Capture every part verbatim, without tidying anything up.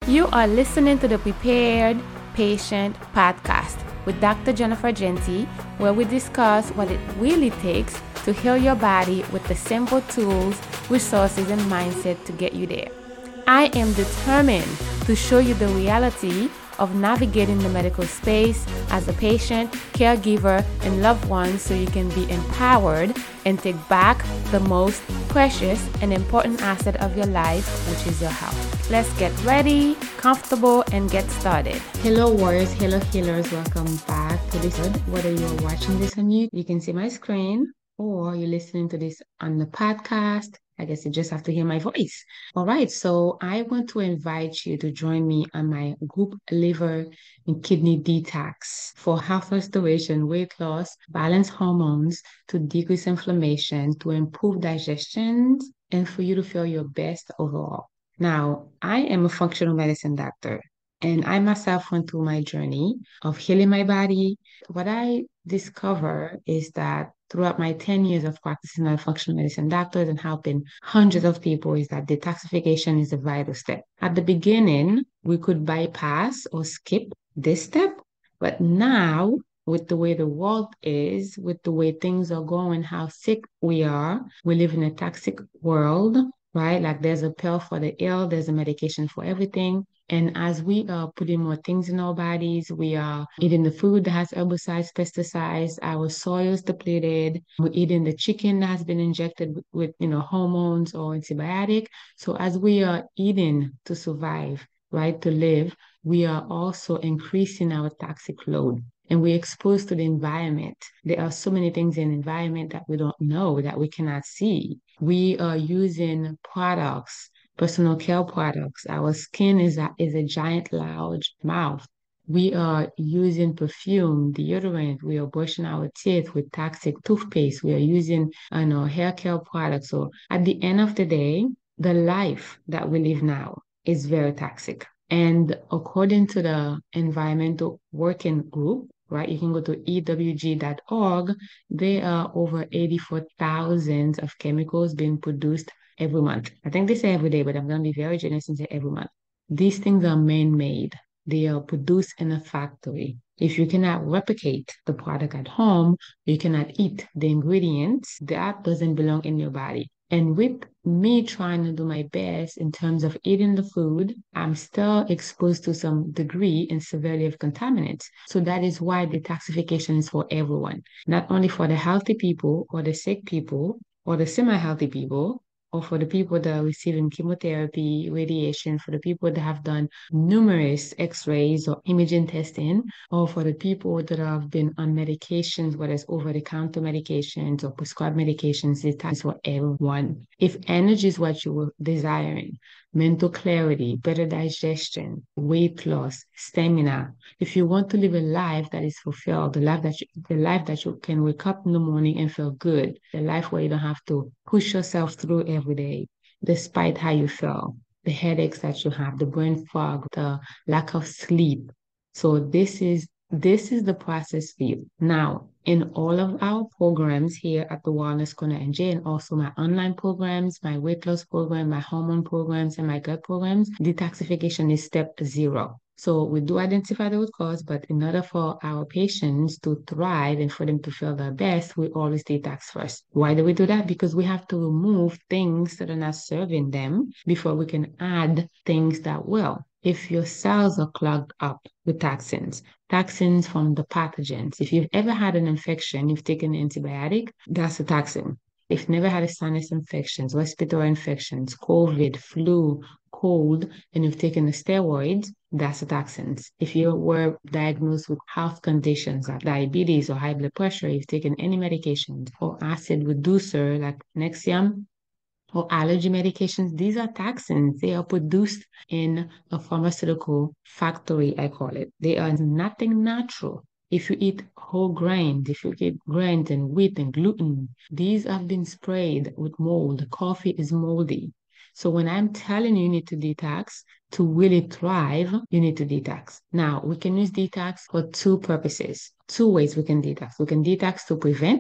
You are listening to the Prepared Patient Podcast with Doctor Jennifer Genty, where we discuss what it really takes to heal your body with the simple tools, resources, and mindset to get you there. I am determined to show you the reality of navigating the medical space as a patient, caregiver, and loved one so you can be empowered and take back the most precious and important asset of your life, which is your health. Let's get ready, comfortable, and get started. Hello warriors, hello healers, welcome back to this. Whether you're watching this on YouTube, you can see my screen, or you're listening to this on the podcast. I guess you just have to hear my voice. All right, so I want to invite you to join me on my group liver and kidney detox for health restoration, weight loss, balance hormones, to decrease inflammation, to improve digestion, and for you to feel your best overall. Now, I am a functional medicine doctor, and I myself went through my journey of healing my body. What I discover is that throughout my ten years of practicing as a functional medicine doctor and helping hundreds of people is that detoxification is a vital step. At the beginning, we could bypass or skip this step, but now with the way the world is, with the way things are going, how sick we are, we live in a toxic world, right? Like there's a pill for the ill, there's a medication for everything. And as we are putting more things in our bodies, we are eating the food that has herbicides, pesticides, our soil is depleted. We're eating the chicken that has been injected with, with, you know, hormones or antibiotic. So as we are eating to survive, right, to live, we are also increasing our toxic load. And we're exposed to the environment. There are so many things in the environment that we don't know, that we cannot see. We are using products, personal care products. Our skin is a, is a giant large mouth. We are using perfume, deodorant. We are brushing our teeth with toxic toothpaste. We are using you know, hair care products. So at the end of the day, the life that we live now is very toxic. And according to the Environmental Working Group, right, you can go to E W G dot org, there are over eighty-four thousand of chemicals being produced every month. I think they say every day, but I'm going to be very generous and say every month. These things are man-made. They are produced in a factory. If you cannot replicate the product at home, you cannot eat the ingredients. That doesn't belong in your body. And with me trying to do my best in terms of eating the food, I'm still exposed to some degree and severity of contaminants. So that is why detoxification is for everyone, not only for the healthy people or the sick people or the semi-healthy people, or for the people that are receiving chemotherapy, radiation, for the people that have done numerous x-rays or imaging testing, or for the people that have been on medications, whether it's over-the-counter medications or prescribed medications. It is for everyone. If energy is what you were desiring, mental clarity, better digestion, weight loss, stamina, if you want to live a life that is fulfilled, the life that you, the life that you can wake up in the morning and feel good, the life where you don't have to push yourself through every day, despite how you feel, the headaches that you have, the brain fog, the lack of sleep. So this is this is the process for you. Now, in all of our programs here at the Wellness Corner N J, and also my online programs, my weight loss program, my hormone programs, and my gut programs, detoxification is step zero. So we do identify the root cause, but in order for our patients to thrive and for them to feel their best, we always detox first. Why do we do that? Because we have to remove things that are not serving them before we can add things that will. If your cells are clogged up with toxins, toxins from the pathogens. If you've ever had an infection, you've taken an antibiotic, that's a toxin. If you've never had a sinus infections, respiratory infections, COVID, flu, cold, and you've taken the steroids, that's a toxins. If you were diagnosed with health conditions like diabetes or high blood pressure, you've taken any medications or acid reducer like Nexium, or allergy medications, these are toxins. They are produced in a pharmaceutical factory, I call it. They are nothing natural. If you eat whole grains, if you eat grains and wheat and gluten, these have been sprayed with mold. Coffee is moldy. So when I'm telling you you need to detox, to really thrive, you need to detox. Now, we can use detox for two purposes, two ways we can detox. We can detox to prevent,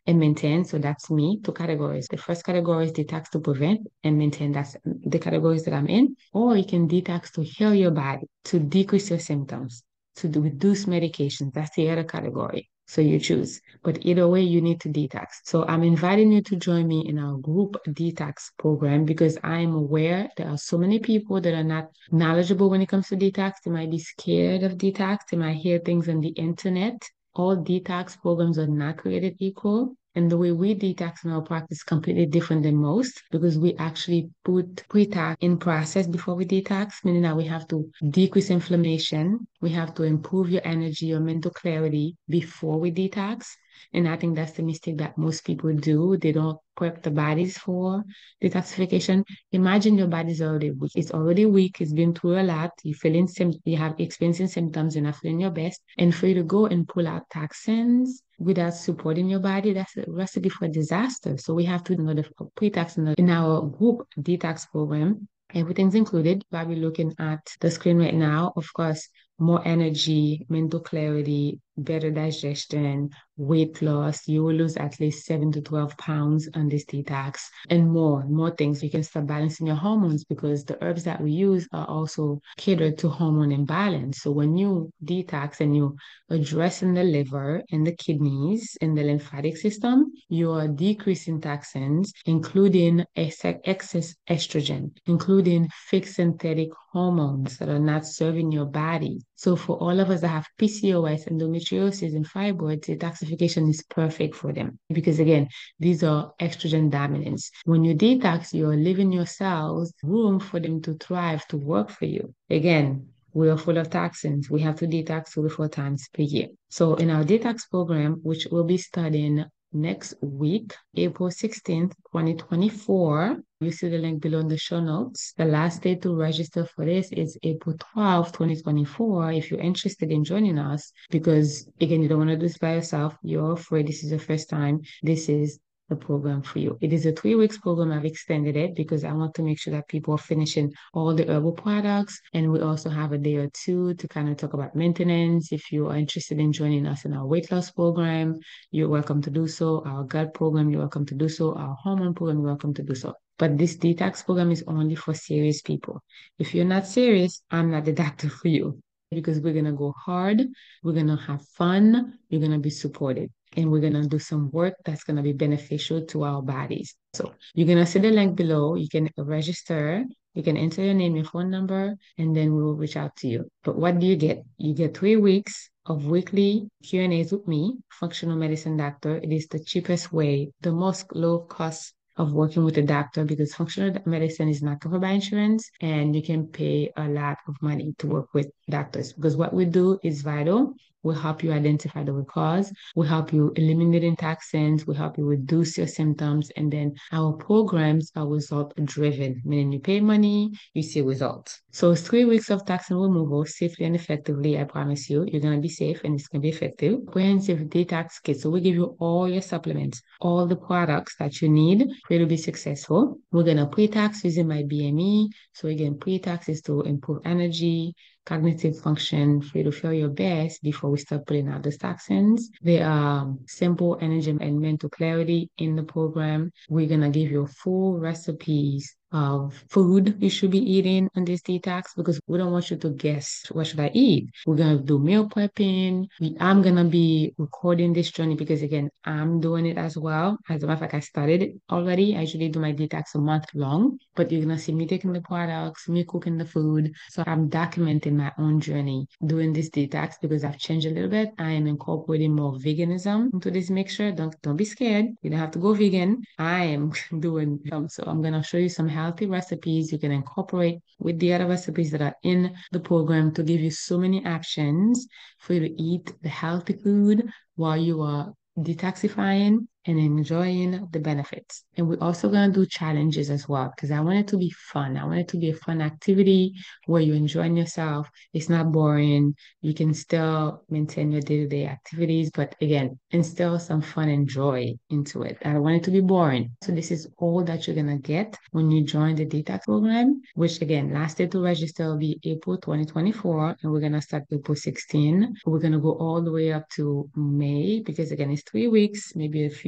and maintain. So that's me, two categories. The first category is detox to prevent and maintain. That's the categories that I'm in. Or you can detox to heal your body, to decrease your symptoms, to reduce medications. That's the other category. So you choose. But either way, you need to detox. So I'm inviting you to join me in our group detox program because I'm aware there are so many people that are not knowledgeable when it comes to detox. They might be scared of detox. They might hear things on the internet. All detox programs are not created equal. And the way we detox in our practice is completely different than most because we actually put pre-tax in process before we detox, meaning that we have to decrease inflammation. We have to improve your energy, your mental clarity before we detox. And I think that's the mistake that most people do. They don't prep the bodies for detoxification. Imagine your body's already weak. It's already weak. It's been through a lot. You feeling sim- you have experiencing symptoms. You're not feeling your best. And for you to go and pull out toxins without supporting your body, that's a recipe for disaster. So we have to know the pre-tax in, in our group detox program. Everything's included. While we're looking at the screen right now, of course, more energy, mental clarity, better digestion, weight loss. You will lose at least seven to twelve pounds on this detox and more, more things. You can start balancing your hormones because the herbs that we use are also catered to hormone imbalance. So when you detox and you addressing the liver and the kidneys and the lymphatic system, you are decreasing toxins, including excess estrogen, including fixed synthetic hormones that are not serving your body. So for all of us that have P C O S, endometriosis, and fibroids, detoxification is perfect for them because again, these are estrogen dominants. When you detox, you're leaving your cells room for them to thrive, to work for you. Again, we are full of toxins. We have to detox three to four times per year. So in our detox program, which we'll be studying next week, April sixteenth, twenty twenty-four. You see the link below in the show notes. The last day to register for this is April twelfth, twenty twenty-four. If you're interested in joining us, because again, you don't want to do this by yourself. You're afraid this is your first time. This is the program for you. It is a three weeks program. I've extended it because I want to make sure that people are finishing all the herbal products. And we also have a day or two to kind of talk about maintenance. If you are interested in joining us in our weight loss program, you're welcome to do so. Our gut program, you're welcome to do so. Our hormone program, you're welcome to do so. But this detox program is only for serious people. If you're not serious, I'm not the doctor for you because we're going to go hard. We're going to have fun. You're going to be supported. And we're going to do some work that's going to be beneficial to our bodies. So you're going to see the link below. You can register. You can enter your name, your phone number, and then we will reach out to you. But what do you get? You get three weeks of weekly Q and A's with me, functional medicine doctor. It is the cheapest way, the most low cost of working with a doctor because functional medicine is not covered by insurance and you can pay a lot of money to work with doctors because what we do is vital. We'll help you identify the root cause. We'll help you eliminate toxins. We'll help you reduce your symptoms. And then our programs are result driven, meaning you pay money, you see results. So it's three weeks of toxin removal safely and effectively. I promise you, you're going to be safe and it's going to be effective. Comprehensive detox kit. So we give you all your supplements, all the products that you need for you to be successful. We're going to pre-tax using my B M E. So again, pre-tax is to improve energy, cognitive function, for you to feel your best before we start putting out the toxins. There are simple energy and mental clarity in the program. We're going to give you full recipes of food you should be eating on this detox because we don't want you to guess what should I eat. We're going to do meal prepping. We, I'm going to be recording this journey because again, I'm doing it as well. As a matter of fact, I started it already. I usually do my detox a month long, but you're going to see me taking the products, me cooking the food. So I'm documenting my own journey doing this detox because I've changed a little bit. I am incorporating more veganism into this mixture. Don't, don't be scared. You don't have to go vegan. I am doing um, so I'm going to show you some healthy recipes you can incorporate with the other recipes that are in the program to give you so many options for you to eat the healthy food while you are detoxifying and enjoying the benefits. And we're also going to do challenges as well because I want it to be fun. I want it to be a fun activity where you're enjoying yourself. It's not boring. You can still maintain your day-to-day activities, but again, instill some fun and joy into it. I don't want it to be boring. So this is all that you're going to get when you join the detox program, which again, last day to register will be April twenty twenty-four, and we're going to start April sixteenth. We're going to go all the way up to May because again, it's three weeks, maybe a few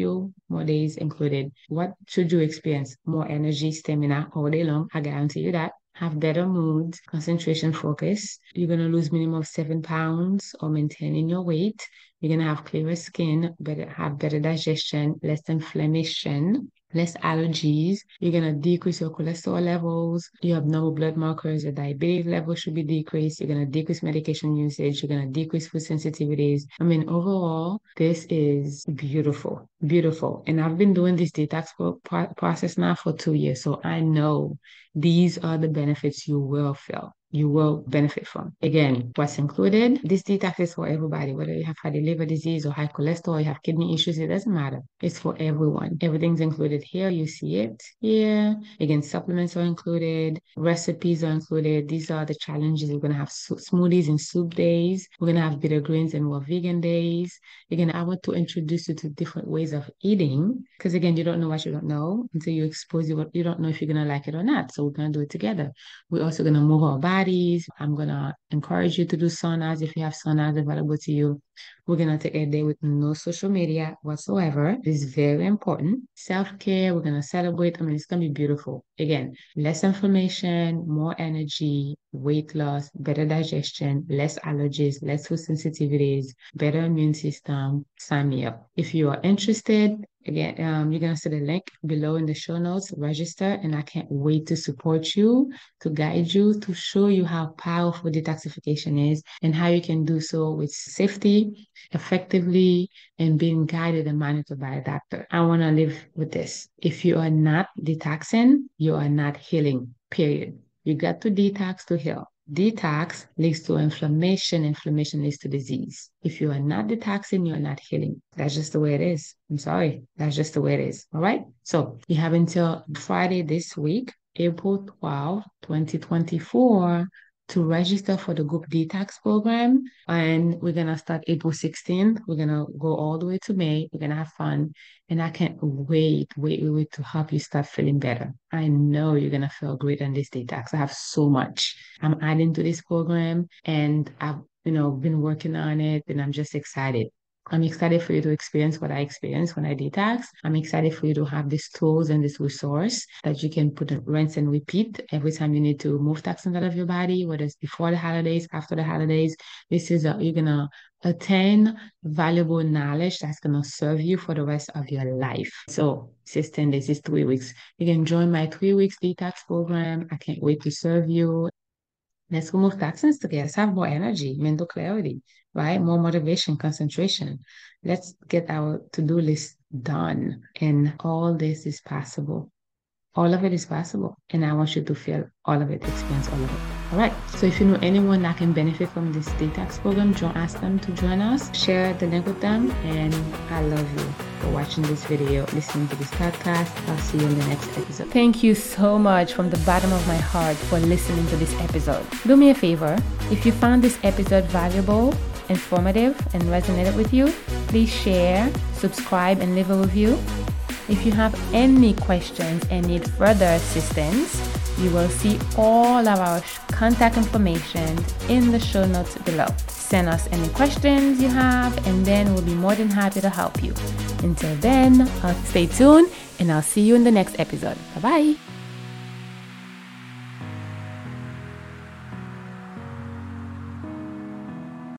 few more days included. What should you experience? More energy, stamina all day long. I guarantee you that. Have better mood, concentration, focus. You're going to lose minimum of seven pounds or maintaining your weight. You're going to have clearer skin, better, have better digestion, less inflammation, less allergies. You're going to decrease your cholesterol levels. Your abnormal blood markers, your diabetes level should be decreased. You're going to decrease medication usage. You're going to decrease food sensitivities. I mean, overall, this is beautiful, beautiful. And I've been doing this detox process now for two years. So I know these are the benefits you will feel. You will benefit from. Again, what's included? This detox is for everybody, whether you have fatty liver disease or high cholesterol, you have kidney issues, it doesn't matter. It's for everyone. Everything's included here. You see it here. Again, supplements are included. Recipes are included. These are the challenges. We're going to have smoothies and soup days. We're going to have bitter greens and raw vegan days. Again, I want to introduce you to different ways of eating because, again, you don't know what you don't know until you expose you. You don't know if you're going to like it or not. So we're going to do it together. We're also going to move our body. I'm going to encourage you to do saunas if you have saunas available to you. We're going to take a day with no social media whatsoever. It is very important. Self-care, we're going to celebrate. I mean, it's going to be beautiful. Again, less inflammation, more energy, weight loss, better digestion, less allergies, less food sensitivities, better immune system. Sign me up. If you are interested, again, um, you're going to see the link below in the show notes, register, and I can't wait to support you, to guide you, to show you how powerful detoxification is and how you can do so with safety, effectively, and being guided and monitored by a doctor. I want to live with this. If you are not detoxing, you are not healing, period. You got to detox to heal. Detox leads to inflammation. Inflammation leads to disease. If you are not detoxing, you are not healing. That's just the way it is. I'm sorry. That's just the way it is. All right. So you have until Friday this week, April twelfth, twenty twenty-four, to register for the group detox program. And we're going to start April sixteenth. We're going to go all the way to May. We're going to have fun. And I can't wait, wait, wait, wait to help you start feeling better. I know you're going to feel great on this detox. I have so much I'm adding to this program, and I've, you know, been working on it, and I'm just excited. I'm excited for you to experience what I experienced when I detox. I'm excited for you to have these tools and this resource that you can put in, rinse and repeat every time you need to move toxins out of your body, whether it's before the holidays, after the holidays. This is, a, you're going to attain valuable knowledge that's going to serve you for the rest of your life. So it's ten days, it's three weeks. You can join my three weeks detox program. I can't wait to serve you. Let's remove toxins together. Let's have more energy, mental clarity, right? More motivation, concentration. Let's get our to-do list done. And all this is possible. All of it is possible. And I want you to feel all of it, experience all of it. All right. So if you know anyone that can benefit from this detox program, don't ask them to join us. Share the link with them. And I love you for watching this video, listening to this podcast. I'll see you in the next episode. Thank you so much from the bottom of my heart for listening to this episode. Do me a favor. If you found this episode valuable, informative, and resonated with you, please share, subscribe, and leave a review. If you have any questions and need further assistance, you will see all of our contact information in the show notes below. Send us any questions you have, and then we'll be more than happy to help you. Until then, I'll stay tuned, and I'll see you in the next episode. Bye-bye.